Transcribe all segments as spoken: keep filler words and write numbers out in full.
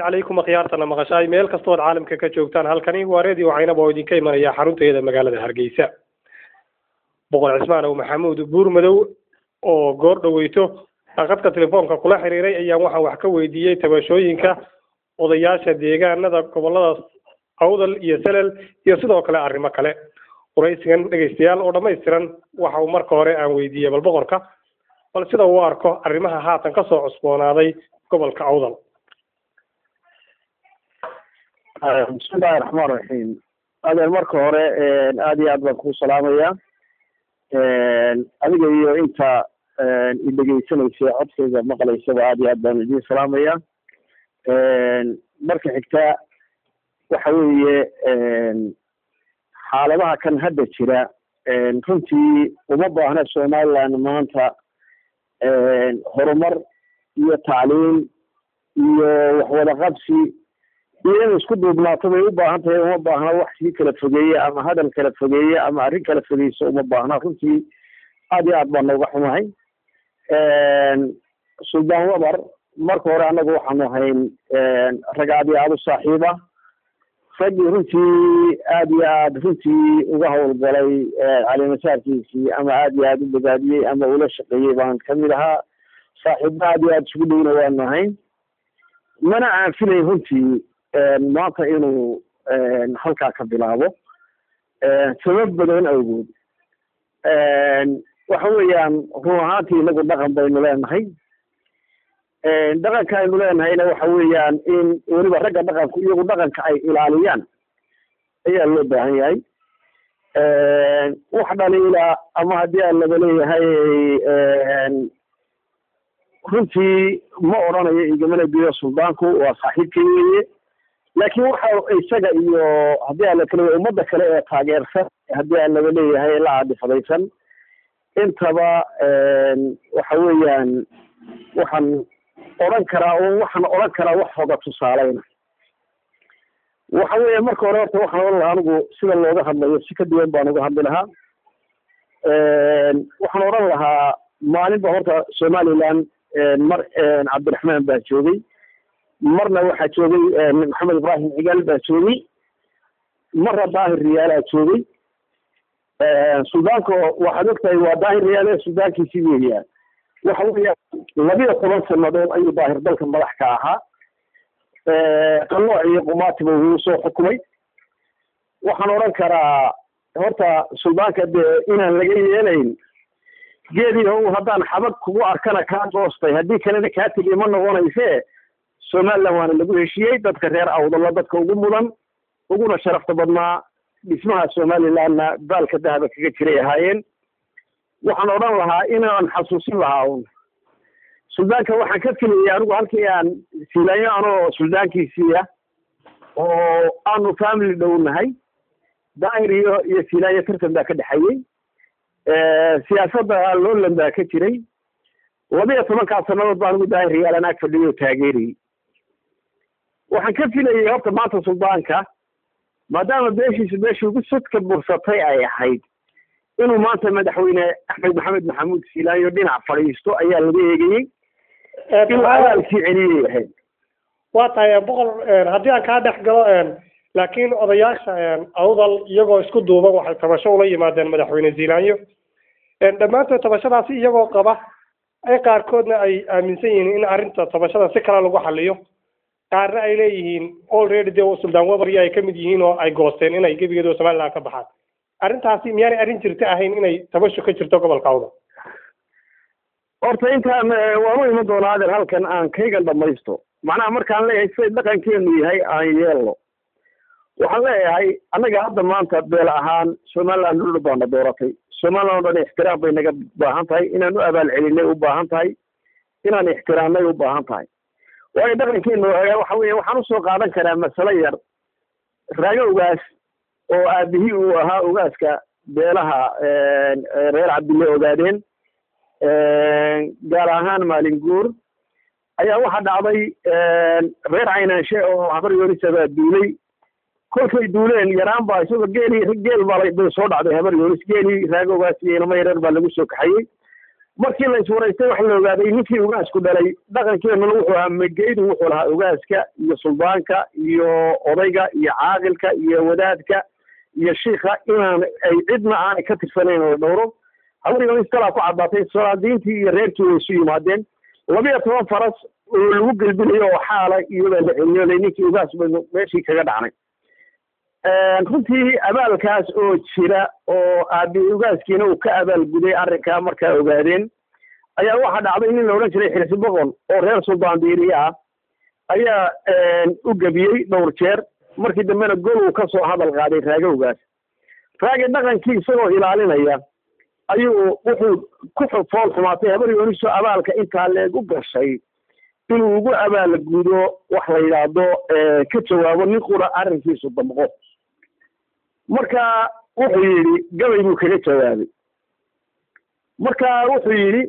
عليكم خيارتنا مقشاي ميل كستود عالمka ka joogtaan halkani waa radio Caynab oo idinka imanaya xarunteeda magaalada Hargeysa boqol Cismaan oo Maxamuud Buur Madow oo goor dhaweyto qadka telefoonka kula xiriiray ayaan waxaan wax ka weydiiyay tabashooyinka odayaasha deegaanada gobolada Awdal iyo Salal iyo sidoo kale arrimo kale qoraysigan dhageystayaal oo dhameystiran waxa uu marka hore aan weydiiyay bal boqorka bal sida uu arko arrimaha haatan ka soo cusboonaaday gobolka Awdal. بسم الله الرحمن الرحيم. هذا المركز هوري آدي آد بانكو سلامية أديك إيو إنتا إلي جيساني في عطفة إذا مقالي سبا آدي آد بانكو سلامية مركز حكتا وحوية حالبها كان هدى جرا كنتي ومضى هنا السومال لأن مانتا هرمر إيو تعليم إيو وحوالة غبسي إيه isku duubnaato bay u baahan tahay uma baahna wax si kala fogeeyo ama hadal kala fogeeyo ama arrin kala fogeyso uma baahna runtii aad iyo aad baan uga xumahay een Suldaan Wabar marka hore anagu waxaan ahayn een rag aad iyo aad u saaxiiba ragii runtii aad iyo aad runtii uga howlgalay cali masaarkiisii ama aad iyo aad u badbaadiyey ama ula shaqeeyey baan kamid ahaa saaxiibo aad iyo aad isugu dhowna waan ahayn mana aan filay runtii maanta inuu halkaa ka bilaabo sabab badan awgood waxa weeyaan run ahaantii inagu dhaqan baynu leenahay dhaqanka aynu leenahayna waxa weeyaan in weliba ragga dhaqanku iyagu dhaqanka ay ilaaliyaan ayaa loo baahan yahay wax dhaliila ama haddii aan laga leeyahay runtii ma odhanayo igamana biyo suldaanku waa saaxiibkii weeye laakiin waxa isaga iyo haddii aan la kala ummadda kale ee taageersan haddii aan laga leeyahay la cadifadaysan intaba waxa weeyaan waxaan odhan karaa oo waxaan odhan karaa wax hoga tusaaleyna waxa weeye marka hore horta waxaan odhan lahaa anigu sida looga hadlayo si ka duwan baan uga hadli lahaa waxaan odhan lahaa maalinba horta Somaliland mar Cabdiraxmaan baa joogay marna waxaa joogay Maxamed Ibrahim Cigaal baa joogay marna Daahir Riyaal baa joogay Suudaanka waxaad ogtahay waa Daahir Riyaal ee Suudaankiisii weeyaan waxa weeyaan labiyo toban sanadood ayuu Daahir dalka madax ka ahaa qallooc iyo qumaatiba wuu soo xukumay waxaan oran karaa horta Suudaanka inaan laga yeelayn geedii oo haddaan xabad kugu arkana kaa goostay haddii kalena kaa tegi ma noqonaysee Somaliland waana lagu heshiiyey dadka reer Awdal dadka ugu mudan uguna sharafta badnaa dhismaha Somalilandna baalka dahaba kaga jiray ahaayeen waxaan odhan lahaa inaan xasuusin lahaa un Suudaanka waxaan ka filayay anigu halkii aan siilayo anoo Suudaankiisii ah oo aanu family dhownahay Daahir iyo iyo siilayo tartan baa ka dhaxayay siyaasadda loo lambaa ka jiray labiyo tobankaa sanadood baan ugu Daahir Riyaal aan ag fadhiyo taageeriyey waxaan ka filayay horta maanta Suldaanka maadaama beeshiisu beeshii ugu sodka bursatay ay ahayd inuu maanta madaxweyne Axmed Maxamed Maxamuud Siilayo dhinac fadhiisto ayaa laga eegayey inuu abaalkii celiyey ahayd waa tahay boqol haddii aan kaa dhex galo laakiin odayaasha Awdal iyagoo isku duuban waxay tabasho ula yimaadeen madaxweyne Siilayo dhammaantood tabashadaasi iyagoo qaba ay qaarkoodna ay aaminsan yihiin in arrinta tabashada si kale lagu xalliyo qaarna ay leeyihiin already de Suldaan Wabar ay ka mid yihiin oo ay goosteen inay gebigeedu Somaliland ka baxaan arrintaasi miyaanay arrin jirta ahayn inay tabasho ka jirto gobolka Awdal horta intaan waan u iman doonaa adeer halkan aan kaygan dhamaysto macnaha markaan leeyahay sida dhaqankeenu yahay aan yeelno waxaan leeyahay annaga hadda maanta beel ahaan Somaliland dhul baan dooratay Somaliland oo ixtiraam bay naga baahan tahay inaan u abaal celinay u baahan tahay inaan ixtiraamnay u baahan tahay way dhaqankeenu waxa weeye waxaan u soo qaadan karaa mas'ala yar raagowgaas oo aabihii uu ahaa ogaaska beelaha reer Cabdille ogaadeen gaar ahaan maalin guur ayaa waxa dhacday reer Caynaanshe oo habar yorisaba duulay kolkay duuleen yaraan baa isagoo geeli geel baa soo dhacday habar yoris geeli raagowgaas iyo inama yareer baa lagu soo kaxayey markii la iswaraystay waxa la ogaaday ninkii ugaasku dhalay dhaqankeennuna wuxuu ahaa mageydu wuxuu lahaa ugaaska iyo suldaanka iyo odayga iyo caaqilka iyo wadaadka iyo shiikha inaan ay cidna aanay ka tirsanayn oo dhowro hawrigan istalaa ku caddaatay salaadiintii iyo reerkii way isu yimaadeen labiyo toban faras oo lagu gelbinayo oo xaala iyadoo la celiyolay ninkii ugaas baynu meeshii kaga dhacnay runtii abaalkaas oo jira oo aabi ugaaskiina uu ka abaalguday arrinkaa markaa ogaadeen ayaa waxaa dhacday nin la odhan jiray xirsi boqon oo reer suldaan diiriye ah ayaa u gebiyey dhowr jeer markii dambena gol uu kasoo hadal qaaday raagowgaas raagi dhaqankii isagoo ilaalinaya ayuu wuxuu ku fool xumaatay habar yooniso abaalka intaa leeg u gashay inuu ugu abaalgudo wax la yidhaahdo ka jawaabo nin qura arrinkiisu damqo marka wuxuu yidhi gabay buu kaga jawaabay marka wuxuu yidhi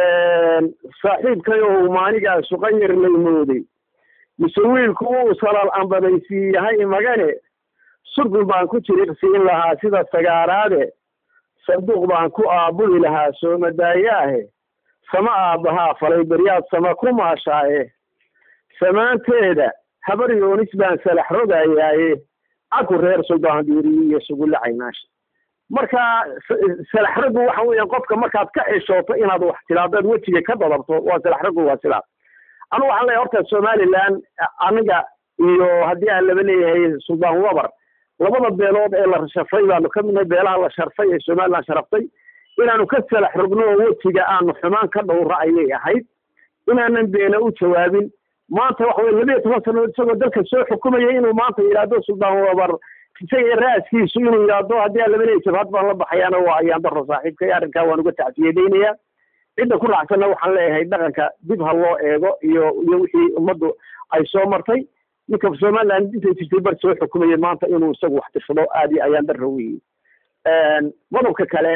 saaxiibkay oo maanigaa suqanyar lay mooday mise wiilku uu salal ambadaysi yahay magane surgul baan ku jiriqsiin lahaa sida sagaaraade sanduuq baan ku aabuli lahaa soomadaayahe sama aabbahaa falay baryaad sama ku maashaaye samaanteeda habar yoonis baan salax rogayaaye caku reer suldaan diiriye iyo sugulle caynaasha marka salax raggu waxa weeyaan qofka markaad ka ceshooto inaad wax tilaadaad wejiga ka dadabto waa salax raggu waa sidaas anu waxaan leeyahay horta somaliland aniga iyo haddii aan laba leeyahay suldaan wabar labada beelood ee la sharfay baanu ka midnay beelaha la sharfay ee somaliland sharaftay inaanu ka salax rogno oo wejiga aanu xumaan ka dhowra ayay ahayd inaanan beena u jawaabin maanta waxa weye labiyo toban sanadood isagoo dalka soo xukumaya inuu maanta yidhaahdo suldaan wabar isaga raaskiisu inuu yidhaahdo haddii aan laba leeyahay jabhad baan la baxayaana waa ayaan daro saaxiibkay arrinkaa waan uga tacsiyadaynayaa cidda ku raacsanna waxaan leeyahay dhaqanka dib ha loo eego iyo iyo wixii ummaddu ay soo martay ninka somaliland intay jirtay bar soo xukumayay maanta inuu isagu wax tirsado aad iyo ayaan daro weeye qodobka kale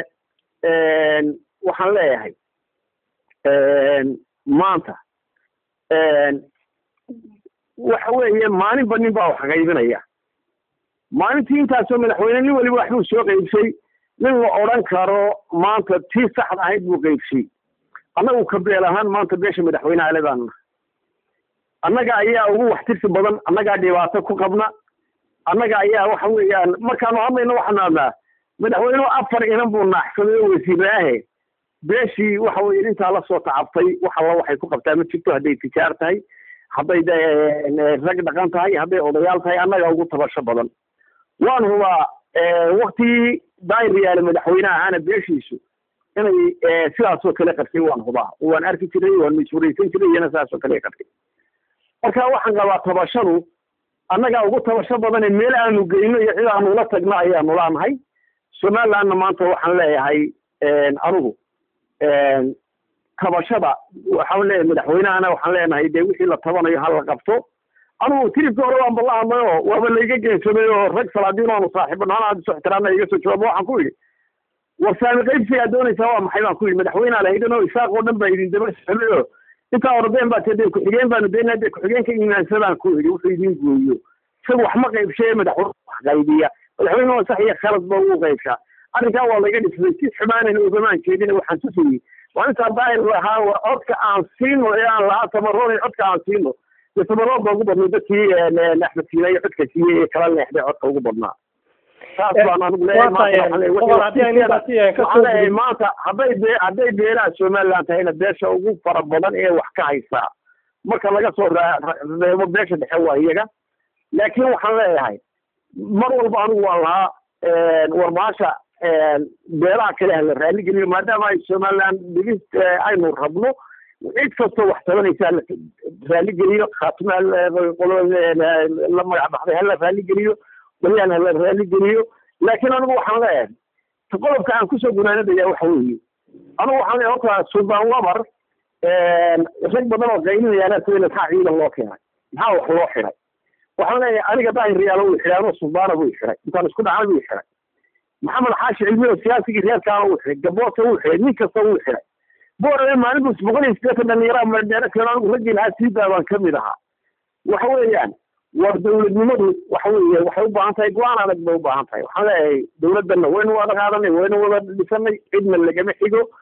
waxaan leeyahay maanta waxa weeye maalinba nin baa wax qaybinaya maalintii intaasoo madaxweyne nin waliba waxbuu soo qaybsay nin la odhan karo maanta tii saxda ahayd buu qaybsay annagu ka beel ahaan maanta beesha madaxweyneha ale baanu nahay annaga ayaa ugu waxtirsi badan annagaa dhibaato ku qabna annaga ayaa waxa weeyaan markaanu hadlayno waxaanu hadnaa madaxweynuhu afar inan buu naaxsaday oo wasiiraahe beeshii waxa weeye intaa la soo tacabtay wax alla waxay ku qabtaa ma jirto hadday tijaar tahay hadday rag dhaqan tahay hadday odayaal tahay annaga ugu tabasho badan waan hubaa waktigii daayriyaale madaxweyneha ahaana beeshiisu inay sidaasoo kale qabtay waan hubaa waan arki jiray waan mashhuuraysan jiray iyana sidaasoo kale qabtay marka waxaan qabaa tabashadu annagaa ugu tabasho badane meel aanu geyno iyo cid aanu la tagno ayaanu laanahay somalilandna maanta waxaan leeyahay anigu tabashada waxaan leeyahay madaxweynehana waxaan leenahay dee wixii la tabanayo ha la qabto anugu tiribka hore waan balla hadlay oo waaba laiga geensamay oo rag salaadiin oonu saaxiibo naan aad soo ixtiraamna iga soo jawaabo waxaan ku yidhi war saami qaybsigaa doonaysaa waa maxay baan ku yidhi madaxweyneha lahaydhan oo isaaq oo dhan baa idin daba socday oo intaa ordeen baa tee ku-xigeen baanu daynaa dee ku-xigeenka imaansadaan ku yidhi wuxuu idin gooyo isaga wax ma qaybshee madaxweyne wax qaybiya madaxweyne sax iyo khalad ba ugu qaybshaa arrinkaa waa laga dhisay si xumaanan ugamaan jeedin waxaan tusayey waa intaa daahir lahaa war codka aan siino ee aan lahaa tamaroon codka aan siino dee tamaroon ba ugu badnay dadkii axmed siina iyo codka siiyey ee kala leexday codka ugu badnaa saas baan anigu leeyahay maanta hadday be hadday beelaha somaliland tahayna beesha ugu fara badan ee wax ka haysaa marka laga soo reebo beesha dhexe waa iyaga laakiin waxaan leeyahay mar walba anigu waan lahaa warbaasha beelaha kale hala raaligeliyo maadaama ay somaliland dhigis aynu rabno cid kastoo wax tabanaysa hala raaligeliyo khaatuma la magac baxday hala raaligeliyo balyaan hala raaligeliyo laakiin anigu waxaan leeyahay qodobka aan kusoo gunaanadaya waxa weeye anigu waxaan leeyahay horta suldaan wabar rag badan oo qaylinayaana sabila maxaa ciidan loo keenay maxaa wax loo xiray waxaan leeyahay aniga daahir riyaalo wuu xiray anoo suldaana buu xiray intaan isku dhacay buu xiray maxamed xaashi cilmi oo siyaasigii reerkaana wuu xiray gaboota wuu xiray nin kasta wuu xiray boorame maalin buu boqol iyo siddeetan dhalinyaraha madheero keeno anigu raggii lahaa siidaa baan ka mid ahaa waxa weeyaan war dawladnimadu waxa weeye waxay u baahan tahay go-aan adag bay u baahan tahay waxaan leeyahay dawladdanna waynu wada qaadanay waynu wada dhisanay cidna lagama xigo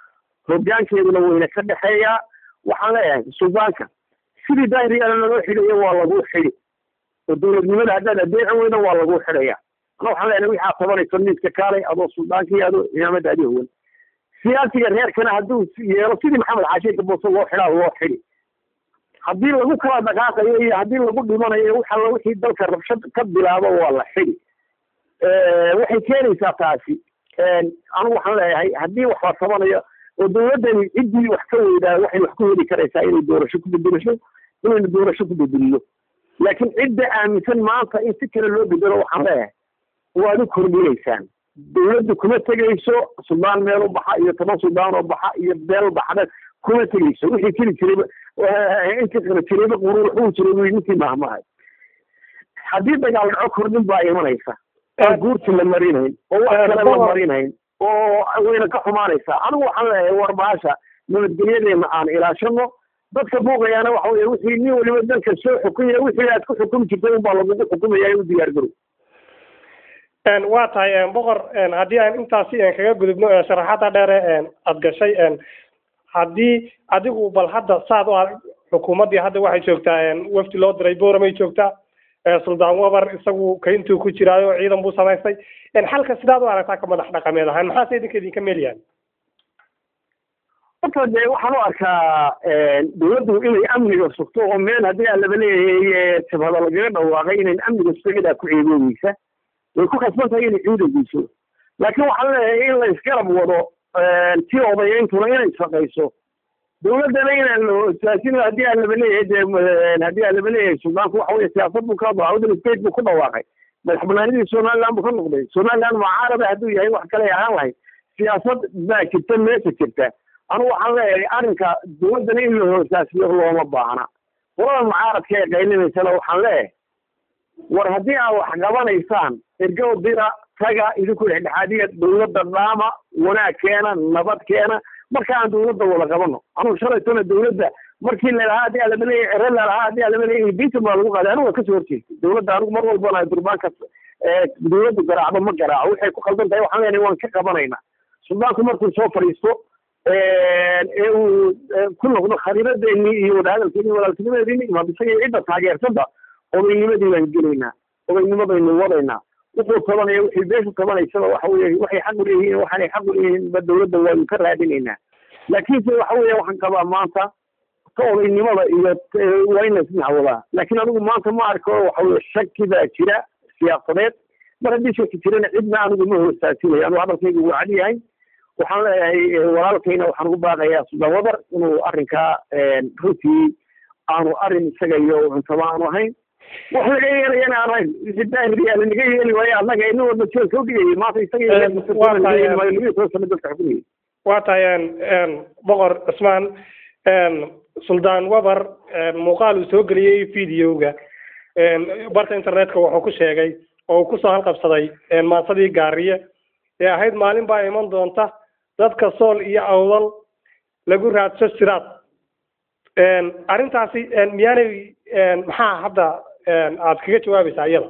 hoggaankeeduna wayna ka dhexeeyaa waxaan leeyahay suldaanka sidii daahiriyada loo xidhayo waa lagu xidhi oo dowladnimada haddaad adeeci weydo waa lagu xidhaya ana waxaan leeyahay wixii tabanayso miiska kaalay adoo suldaanka iyo adoo ciidamada adii howan siyaasiga reerkana hadduu yeelo sidii maxamed xaashiinka boose loo xidhaa loo xidhi haddii lagu kala dhaqaaqayo iyo haddii lagu dhimanayo waxa la wixii dalka rabshad ka bilaabo waa la xidhi waxay keenaysaa taasi anigu waxaan leeyahay haddii wax la tabanayo oo dowladdani ciddii wax ka weydaa waxay wax ku heli karaysaa inay doorasho ku bedelasho inaynu doorasho ku bedeliyo laakiin cidda aaminsan maanta in si kale loo bedelo waxaan leeyahay waad u kordhinaysaan dowladdu kuma tegayso suldaan meel u baxa iyo toban suldaan oo baxa iyo beel baxda kuma tegayso wixii keli jirayba intii qara jirayba quruur xuu jiray wy ninkii mahmahay haddii dagaal dhaco kordhin baa imanaysa oo guurti la marinayn oo wax kale la marinayn oo wayna ka xumaanaysaa anigu waxaan leeyahay war baasha nabadgelyadeena aan ilaashano dadka buuqayaana waxa weye wixii nin waliba dalka soo xukumaya wixii aad ku xukumi jirtay unbaa lagugu xukumaya in u diyaar garow waa tahay boqor haddii aan intaasi kaga gudubno sharaxaada dheere aad gashay haddii adigu bal hadda saad u xukuumaddii hadda waxay joogtaa wafdi loo diray booramay joogtaa suldaan wabar isagu kaintuu ku jiraayo ciidan buu samaystay xalka sidaad u aragtaa ka madax dhaqameed ahaan maxaase idinka idinka meelyahan horta dee waxaan u arkaa dowladdu inay amniga sugto oo meel haddii aan laba leeyahay jabhada lagaga dhawaaqay inayn amniga sugadaa ku ceeboobeysa way ku khasban tahay inay ciidan geyso laakiin waxaan leeyahay in la isgarab wado tii odayayntuna inay shaqayso dowladdana inaan la hosaasin haddii aan laba leeyahay dee haddii aan laba leeyahay suldaanku waxa weye siyaasad buu ka dawaadan state buu ku dhawaaqay madax banaanidii somaliland buu ka noqday somaliland mucaarada hadduu yahay wax kale ahaan lahayd siyaasad baa jirta meesha jirta anigu waxaan leeyahay arrinka dowladdana in la hoosaasiyo looma baahna qolada mucaaradka ee qaylinaysana waxaan leeyahay war haddii aad wax qabanaysaan ergow dira taga idinku dhexdhexaadiya dowladda dhaama wanaag keena nabad keena marka aan dowladda wada qabano anugu shalaytona dowladda markii lalahaa haddii aan laba leeyahay cere lalahaa haddii aan laba leeyahay biitan baa lagu qaaday anigu waa kasoo horjeestay dowladda anigu mar walbana durbaanka dowladdu garaacdo ma garaaco waxay ku khaldan tahay waxaan leenahay waan ka qabanaynaa suldaanku markuu soo fadhiisto ee uu ku noqdo khariiradeenii iyo wadahadalkeeni walaaltinimadeeni imaad isaga cidda taageersanba odaynnimadii baan gelaynaa odaynnimadaynu wadaynaa wuxuu tabanaya wixii beesha tabanaysaba waxa weye waxay xaq u leeyihiin waxaanay xaq u leeyihiin ba dowladda waanu ka raadinaynaa laakiinse waxa weeye waxaan qabaa maanta ka odaynimada iyo waa in la isdhex wadaa laakiin anigu maanta ma arko waxa weye shaki baa jira siyaasadeed mar haddii shaki jirana cidna anigu ma hoosaasinayo anigu hadalkayga wuu cad yahay waxaan leeyahay walaalkayna waxaan ugu baaqayaa suldaan wadar inuu arrinkaa runtii aanu arrin isaga iyo cuntaba aanu ahayn wax laga yeelayana aan ahayn daahiriyaa lanaga yeeli waayo annaga ina wadna jeelka udhigayay maanta isaga waa tahay boqor cismaan suldaan wabar muuqaal uu soo geliyey videoga barta internetka wuxuu ku sheegay oo uu kusoo halqabsaday maasadii gaariye ee ahayd maalin baa iman doonta dadka sool iyo awdal lagu raadso siraad arrintaasi miyaanay maxaa hadda aad kaga jawaabaysaa iyada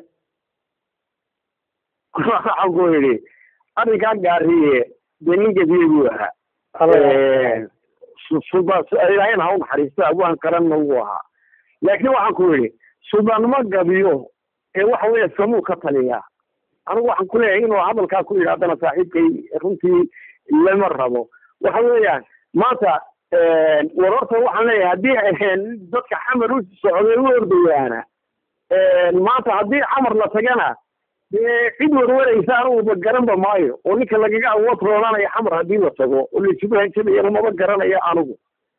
waxaan ku yidhi arrinkaa gaariye dee nin gabiye buu ahaa ilaahayn ha u naxariista abwaan qaranna wuu ahaa laakiin waxaan ku yidhi suldaan ma gabiyo ee waxa weeye samuu ka taliyaa anigu waxaan ku leeyahay inuu hadalkaa ku yidhi haddana saaxiibkay runtii lama rabo waxa weeyaan maanta war horta waxaan leeyahay haddii dadka xamar u socday u ordayaana maanta haddii xamar la tagana cid warwaraysa anuguba garanba maayo oo ninka lagaga awood roodanaya xamar haddii la tago oo laisugu hanjabayana maba garanayo anigu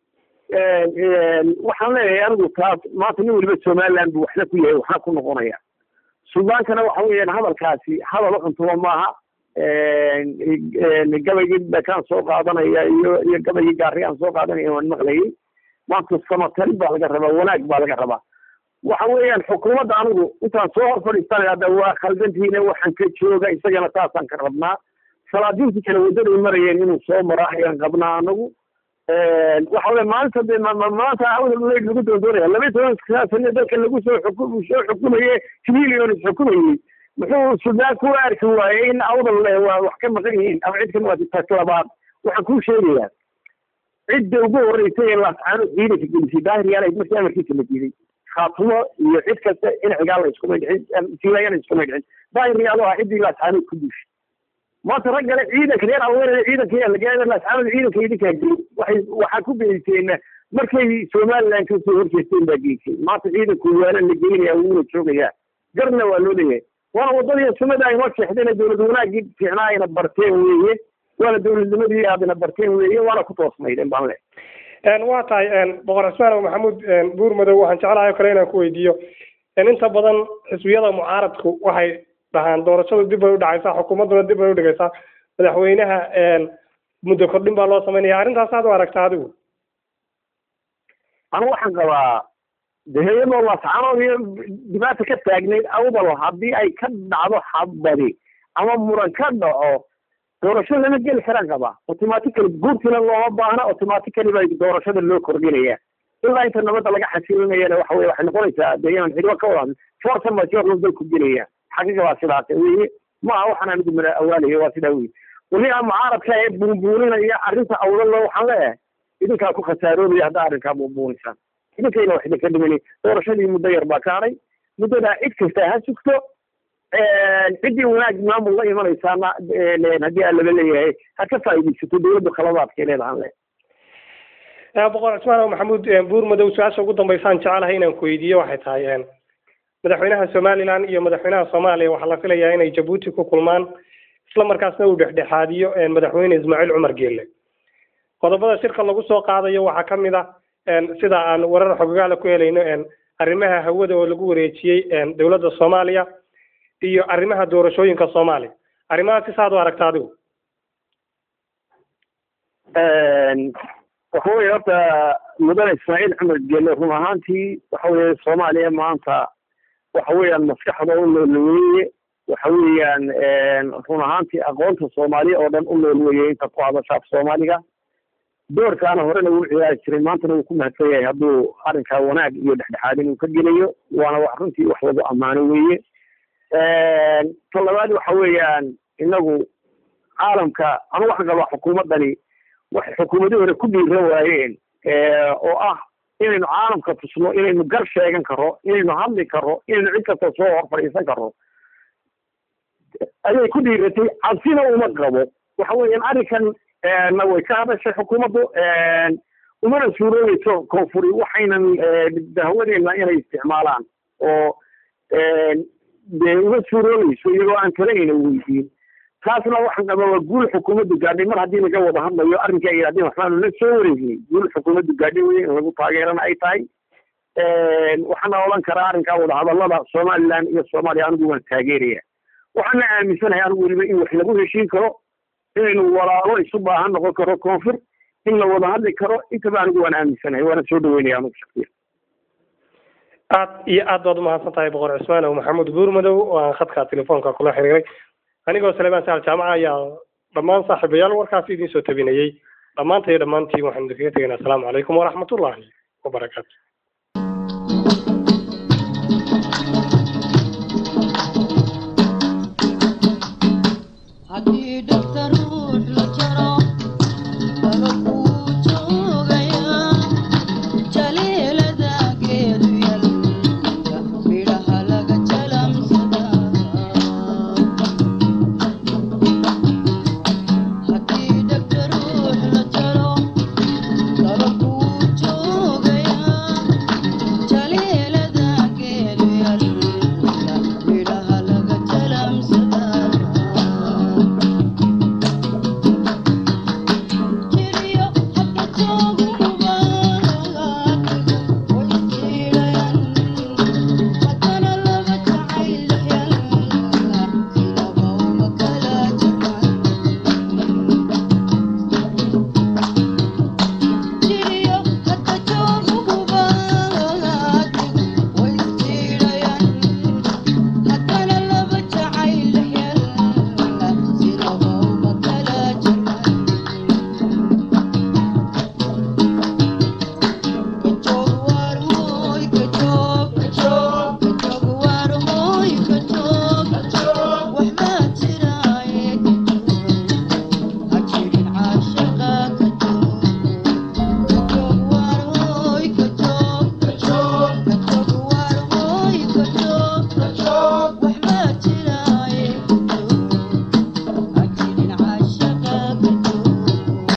waxaan leeyahay anigu taas maanta nin weliba somaliland bu waxna ku yahay waxna ku noqonaya suldaankana waxa weeyaan hadalkaasi hadal uxuntuba maaha gabaygii dhakaan soo qaadanaya iyo iyo gabaygii gaari aan soo qaadanaya waan maqlayay maanta samatari baa laga rabaa wanaag baa laga rabaa waxa weeyaan xukuumadda anigu intaan soo hor fadhiistanay hadda waa khaldantiina waxaan ka jooga isagana saasaan ka rabnaa salaadiintii kale waddaday marayeen inuu soo maro ayaan qabnaa anagu waxa weye maalinta de maanta awdal leyd lagu doondoonaya laba iyo toban sano dadka lagu soo xukum soo xukumaye civilian xukumayey muxuu suldaan ku arki waayey in awdal waa wax ka maqan yihiin ama cid kan waa taas labaad waxaan kuu sheegayaa cidda ugu horreysay ee laascaano ciidanka gelisay daahir yaala markii amarkiisa la diiday khaatumo iyo cid kasta in cigaal la isku magicin silayana isku magicin daahir yaalo ah ciddii laascaano ku duushay maanta raggale ciidanka reer aweerada ciidanka yaa lagaada laascaano ciidanka idinkaa gelin waxay waxaa ku beeyseen markay somaliland kasoo horjeesteen baa geysay maanta ciidanku waana la geynaya wuuna joogayaa garna waa loo leeyahay waana wadadii sumada ay noo jeexdeen dowlad wanaagii fiicnaa ayna barteen weeye waana dowladnimadii aadna barteen weeye waana ku toosnaydeen baan le waa tahay boqor cismaan maxamuud buurmadow waxaan jeclahay kale inaan ku weydiiyo inta badan xisbiyada mucaaradku waxay dhahaan doorashadu dib bay u dhacaysaa xukuumadduna dib bay u dhigaysaa madaxweynaha muddo kordhin baa loo samaynaya arrintaas aad u aragtaa adigu anu waxaan qabaa deheyadoo laascaanood iyo dhibaata ka taagnayd awdalo haddii ay ka dhacdo xabadi ama muran ka dhaco doorasho lama geli karaan qabaa automatically guurtina looma baahna automatically baa doorashada loo kordhinaya ilaa inta nabadda laga xasilinayana waxa weye waxay noqonaysaa deegaan xidhiba ka wadan forta majorlo dalku gelaya xaqiiqa waa sidaas weye maaha waxaan anigu mala awaalayo waa sidaa weye weligaa mucaaradka ee buunbuuninaya arrinta awdalo waxaan leeyahay idinkaa ku khasaaroobaya haddaa arrinkaa buunbuunisaan idinkayna wax idinka dhimani doorashadii muddo yar baa kaaday muddadaa cid kasta ha sugto ciddii wanaag maamul la imanaysaana haddii aan laba leeyahay ha ka faa'iidaysato dowladda khaladaadkay leedahan le boqor cismaan maxamuud buurmadow su-aasha ugu dambaysaan jecelahay inaan ku weydiiyo waxay tahay madaxweynaha somaliland iyo madaxweynaha soomaaliya waxaa la filayaa inay jabuuti ku kulmaan isla markaasna uu dhexdhexaadiyo madaxweyne ismaaciil cumar geelle qodobada shirka lagu soo qaadayo waxaa ka mid ah sida aan warar xogogaala ku helayno arrimaha hawada oo lagu wareejiyey dowladda soomaaliya iyo arrimaha doorashooyinka soomaaliya arrimahaasi saad u aragta adigu waxa weye horta mudane ismaaciil cumar geelle run ahaantii waxa weye soomaaliya maanta waxa weeyaan maskaxda u nool weeye waxa weeyaan run ahaantii aqoonta soomaaliya oo dhan u nool weeye inta ku hadasha af soomaaliga doorkaana horena wuu ciyaari jiray maantana wuu ku mahadsan yahay hadduu arrinkaa wanaag iyo dhexdhexaadin uu ka gelayo waana wax runtii wax lagu ammaano weeye ta labaad waxa weeyaan inagu caalamka anu waxaan qabaa xukuumaddani waxay xukuumadii hore ku dhiiran waayeen oo ah inaynu caalamka tusno inaynu gar sheegan karo inaynu hadli karo inaynu cid kasta soo hor fadhiisan karo ayay ku dhiiratay cabsina uma qabo waxa weeyaan arrinkan na way ka hadashay xukuumaddu umana suuroobeyso koonfuri waxaynan dahwadeena inay isticmaalaan oo dee uma suuroobeyso iyagoo aan kaleyna weydiin taasna waxaan qabaa waa guul xukuumaddu gaadhay mar haddii laga wada hadlayo arrinkai ay yidhahdeen waxbaanu la soo wareegnay guul xukuumaddu gaadhay weye in lagu taageerana ay tahay waxaana odhan karaa arrinkaa wadahadallada somaliland iyo soomaaliya anigu waan taageeraya waxaana aaminsanahay anigu weliba in wax lagu heshiin karo inaynu walaalo isu baahan noqon karo koonfur in la wada hadli karo intaba anigu waan aaminsanahay waana soo dhaweynaya anigu shaksiyan aad iyo aad baad umahadsan tahay boqor cismaan maxamuud buurmadow oo aan khadka telefoonka kula xiriiray anigoo saleebaan sahal jaamaca ayaa dhammaan saaxiibayaal warkaasi idiin soo tabinayey dhammaantay dhammaantiin waxaan idinkaga tegaynaa asalaamu calaykum waraxmatullaahi wabarakaatu